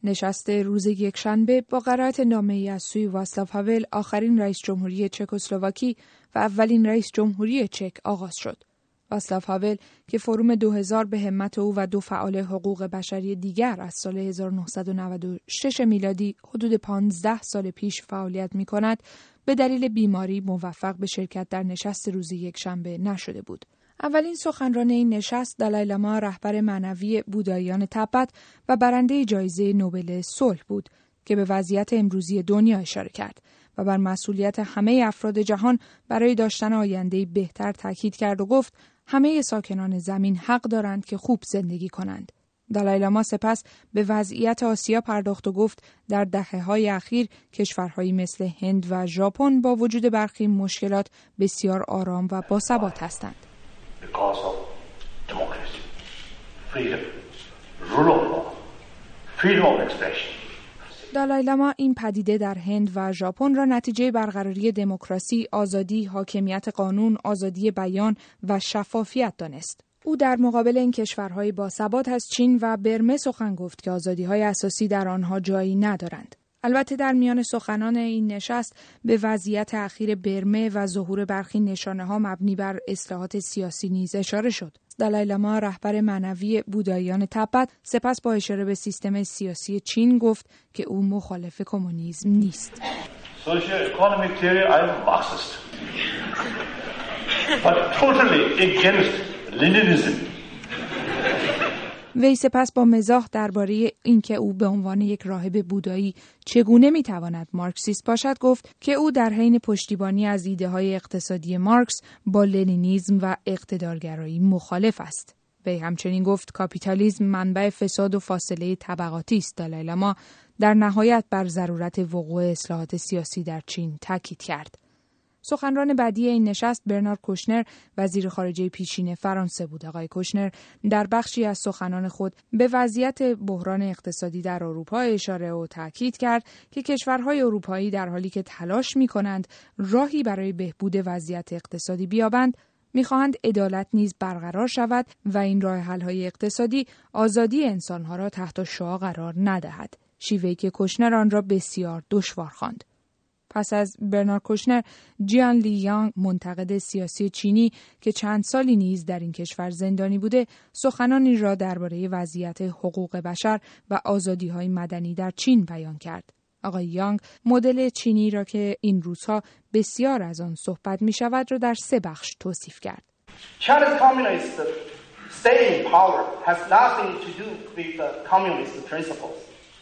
نشست روز یکشنبه با قرائت نامه‌ای از سوی واسلاو هاول، آخرین رئیس جمهوری چکسلواکی و اولین رئیس جمهوری چک آغاز شد. واسلاو هاول که فروم 2000 به همت او و 2 فعال حقوق بشری دیگر از سال 1996 میلادی حدود 15 سال پیش فعالیت می‌کند، به دلیل بیماری موفق به شرکت در نشست روز یکشنبه نشده بود. اولین سخنران این نشست دالای لاما، رهبر معنوی بوداییان تبت و برنده جایزه نوبل صلح بود که به وضعیت امروزی دنیا اشاره کرد و بر مسئولیت همه افراد جهان برای داشتن آینده‌ای بهتر تاکید کرد و گفت همه ساکنان زمین حق دارند که خوب زندگی کنند. دالای لاما سپس به وضعیت آسیا پرداخت و گفت در دهه‌های اخیر کشورهایی مثل هند و ژاپن با وجود برخی مشکلات بسیار آرام و باثبات هستند. Because of democracy, freedom, rule of law, freedom of expression. دالای لاما این پدیده در هند و ژاپن را نتیجه برقراری دموکراسی، آزادی، حاکمیت قانون، آزادی بیان و شفافیت دانست. او در مقابل این کشورهای باثبات از چین و برمه سخن گفت که آزادی‌های اساسی در آنها جایی ندارند. البته در میان سخنان این نشست به وضعیت اخیر برمه و ظهور برخی نشانه‌ها مبنی بر اصلاحات سیاسی نیز اشاره شد. دالای لاما، رهبر معنوی بوداییان تبت، سپس با اشاره به سیستم سیاسی چین گفت که او مخالف کمونیسم نیست. Social economic theory, I am Marxist. But totally against Leninism. وی سپس با مزاح درباره اینکه او به عنوان یک راهب بودایی چگونه میتواند مارکسیست باشد گفت که او در حین پشتیبانی از ایده‌های اقتصادی مارکس با لنینیسم و اقتدارگرایی مخالف است. وی همچنین گفت کاپیتالیسم منبع فساد و فاصله طبقاتی است. دالای لاما در نهایت بر ضرورت وقوع اصلاحات سیاسی در چین تاکید کرد. سخنران بعدی این نشست برنارد کوشنر، وزیر خارجه پیشین فرانسه بود. آقای کوشنر در بخشی از سخنان خود به وضعیت بحران اقتصادی در اروپا اشاره و تاکید کرد که کشورهای اروپایی در حالی که تلاش می‌کنند راهی برای بهبود وضعیت اقتصادی بیابند، می‌خواهند عدالت نیز برقرار شود و این راه حل‌های اقتصادی آزادی انسان‌ها را تحت شعاع قرار ندهد. شیوهی که کوشنر آن را بسیار دشوار خواند. پس از برنارد کوشنر، جیان لی یانگ، منتقد سیاسی چینی که چند سالی نیز در این کشور زندانی بوده، سخنانی را درباره وضعیت حقوق بشر و آزادی‌های مدنی در چین بیان کرد. آقای یانگ مدل چینی را که این روزها بسیار از آن صحبت می‌شود را در 3 بخش توصیف کرد. China's communist stay in power has nothing to do with the communist principles.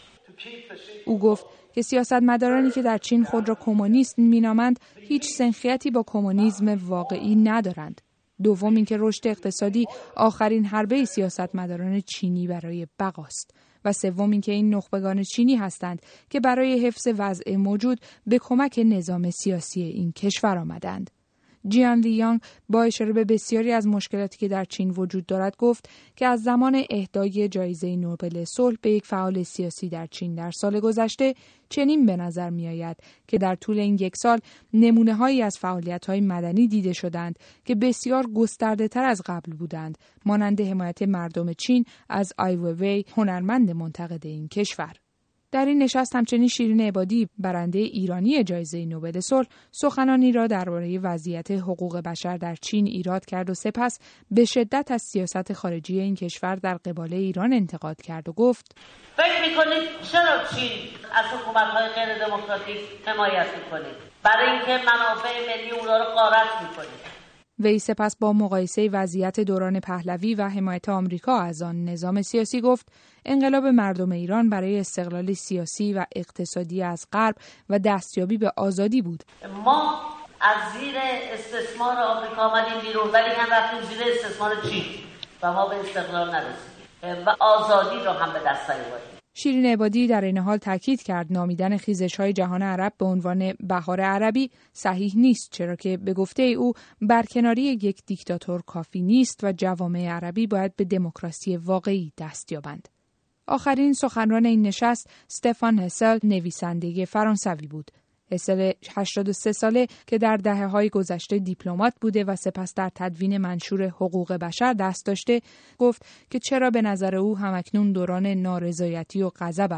او گفت که سیاستمدارانی که در چین خود را کمونیست مینامند هیچ سنخیتی با کمونیسم واقعی ندارند. دوم اینکه رشد اقتصادی آخرین حربه سیاستمداران چینی برای بقاست. و سوم اینکه این نخبگان چینی هستند که برای حفظ وضع موجود به کمک نظام سیاسی این کشور آمدند. جیان لی یانگ با اشاره به بسیاری از مشکلاتی که در چین وجود دارد گفت که از زمان اهدای جایزه نوبل صلح به یک فعال سیاسی در چین در سال گذشته چنین به نظر می آید که در طول این 1 سال نمونه‌هایی از فعالیت‌های مدنی دیده شدند که بسیار گسترده‌تر از قبل بودند، مانند حمایت مردم چین از آی ویوی، هنرمند منتقد این کشور. در این نشست همچنین شیرین عبادی، برنده ایرانی جایزه نوبل صلح، سخنانی را درباره وضعیت حقوق بشر در چین ایراد کرد و سپس به شدت از سیاست خارجی این کشور در قبال ایران انتقاد کرد و گفت: فکر می‌کنید چرا چین از حکومت‌های غیر دموکراتیک حمایت می‌کنید؟ برای اینکه منافع ملی اونها رو غارت می‌کنید. وی سپس با مقایسه وضعیت دوران پهلوی و حمایت آمریکا از آن نظام سیاسی گفت انقلاب مردم ایران برای استقلال سیاسی و اقتصادی از غرب و دستیابی به آزادی بود. ما از زیر استثمار آمریکا آمدیم بیرون، ولی هم رفتیم زیر استثمار چین و ما به استقلال نرسیدیم و آزادی رو هم به دست نیاوردیم. شیرین عبادی در این حال تاکید کرد نامیدن خیزش‌های جهان عرب به عنوان بهار عربی صحیح نیست، چرا که به گفته او برکناری یک دیکتاتور کافی نیست و جوامع عربی باید به دموکراسی واقعی دست یابند. آخرین سخنران این نشست استفان هسل، نویسنده فرانسوی بود. هسل 83 ساله که در دهه‌های گذشته دیپلمات بوده و سپس در تدوین منشور حقوق بشر دست داشته، گفت که چرا به نظر او همکنون دوران نارضایتی و غضب است.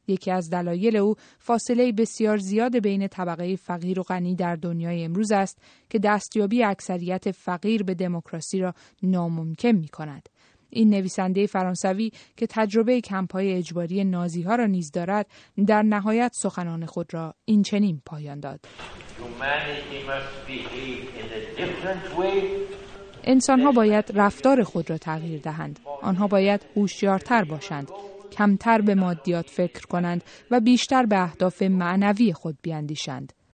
یکی از دلایل او فاصله بسیار زیاد بین طبقه فقیر و غنی در دنیای امروز است که دستیابی اکثریت فقیر به دموکراسی را ناممکن می‌کند. این نویسنده فرانسوی که تجربه کمپ‌های اجباری نازی‌ها را نیز دارد، در نهایت سخنان خود را این چنین پایان داد: انسان‌ها باید رفتار خود را تغییر دهند. آنها باید هوشیارتر باشند، کمتر به مادیات فکر کنند و بیشتر به اهداف معنوی خود بیاندیشند.